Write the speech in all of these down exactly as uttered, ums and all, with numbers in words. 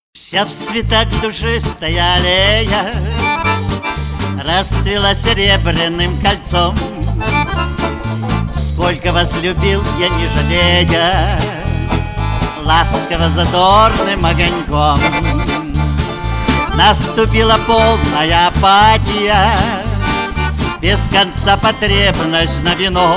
Вся в цветах душистая аллея расцвела серебряным кольцом. Сколько вас любил я, не жалея, ласково задорным огоньком. Наступила полная апатия, без конца потребность на вино.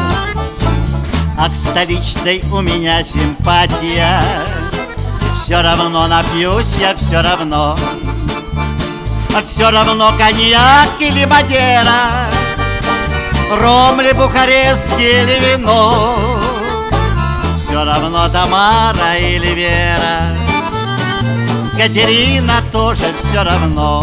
А к столичной у меня симпатия, все равно напьюсь я, все равно. А все равно коньяк или мадера, ром ли бухарестский или вино. Все равно Тамара или Вера, Катерина тоже все равно.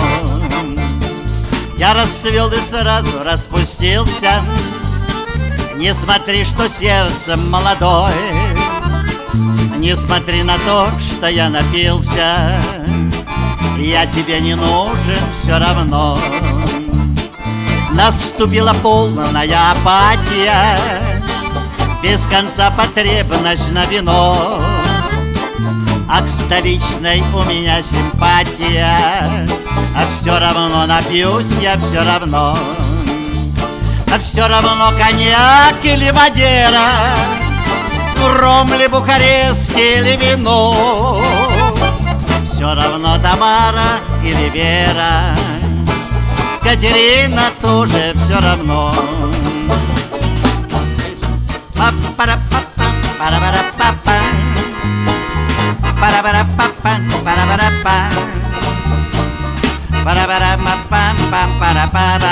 Я расцвел и сразу распустился. Не смотри, что сердцем молодой, не смотри на то, что я напился. Я тебе не нужен все равно. Наступила полная апатия, без конца потребность на вино. А к столичной у меня симпатия, а все равно напьюсь я, все равно. А все равно коньяк или мадера, ром ли бухарестский или вино. Все равно Тамара или Вера, Катерина тоже все равно. Па-пара-па-па, пара-пара-па-па, пара-пара-па-па, пара-пара-па, пара-пара-па-па-па-пара-па-па,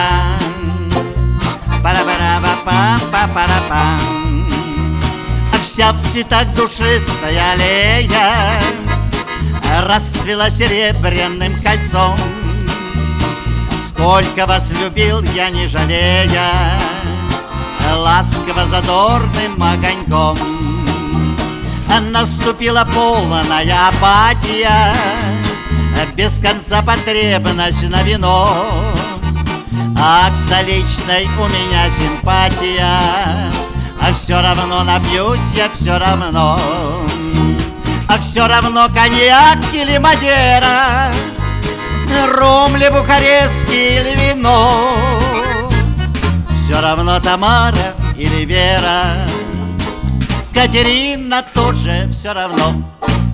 пара-пара-па-па-па-пара-па. А вся в цветах душистая аллея расцвела серебряным кольцом. Сколько вас любил я, не жалея, ласково задорным огоньком. Наступила полная апатия, без конца потребность на вино. А к столичной у меня симпатия, а все равно напьюсь я, все равно. А все равно коньяк или мадера, ром ли бухарестский или вино. Все равно Тамара или Вера, Катерина тоже все равно.